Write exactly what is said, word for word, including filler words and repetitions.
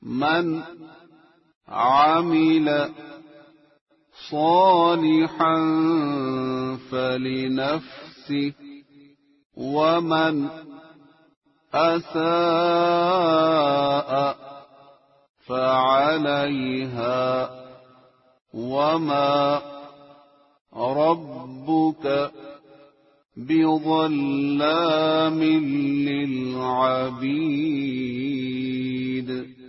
من عمل صالحا فلنفسه ومن أساء فعليها وما ربك بظلام للعبيد.